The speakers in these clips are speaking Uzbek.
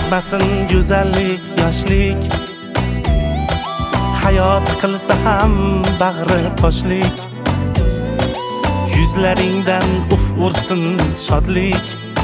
etmasin go'zallik yoshlik, hayot qilsa ham bag'ri toshlik, yuzlaringdan uf ursin shodlik.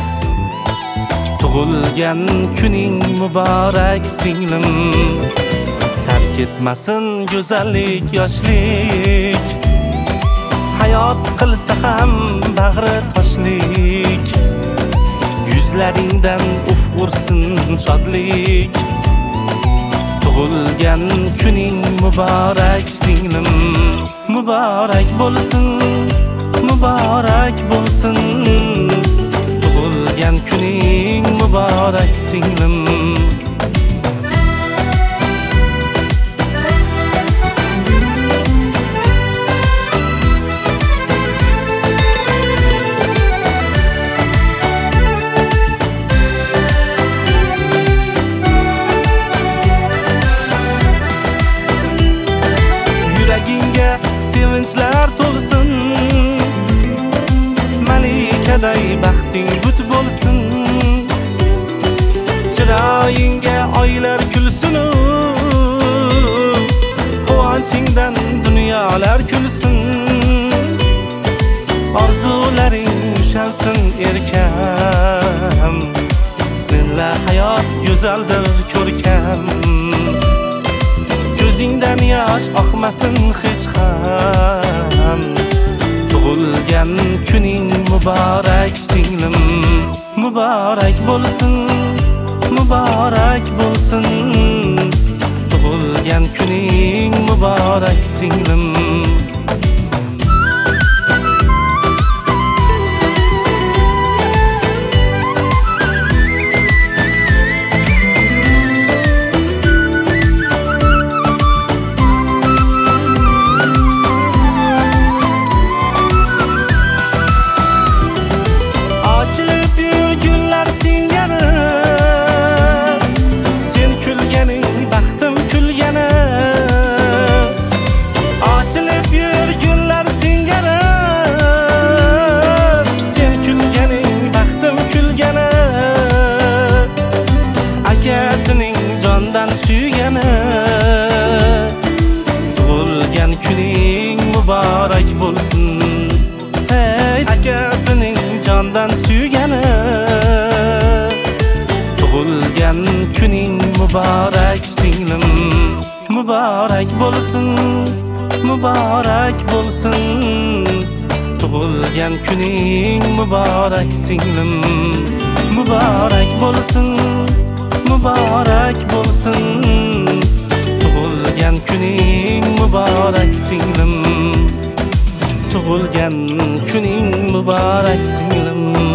Tug'ilgan kuning muborak singlim, tark etmasin go'zallik yoshlik, hayot qilsa ham bag'ri toshlik, yuzlaringdan uf ursin shodlik. Tug'ilgan kuning muborak singlim, muborak bo'lsin, muborak bo'lsin. Tug'ilgan kuning muborak singlim. Sevinchlar to'lsin, malikaday baxting but bo'lsin, chiroyingga oylar kulsin, quvonchingdan dunyolar kulsin. Orzularing ushalsin erkam, senla hayot go'zaldir ko'rkam. Ko'zingdan yosh oqmasin hech ham, tug'ilgan kuning muborak singlim, muborak bo'lsin, muborak bo'lsin. Tug'ilgan kuning muborak singlim. Akasining jondan suygani, tug'ilgan kuning muborak bo'lsin. Hey, akasining jondan suygani, tug'ilgan kuning muborak singlim, muborak bo'lsin, muborak bo'lsin. Tug'ilgan kuning muborak singlim, muborak bo'lsin, muborak bo'lsin. Tug'ilgan kuning muborak singlim, tug'ilgan kuning muborak singlim.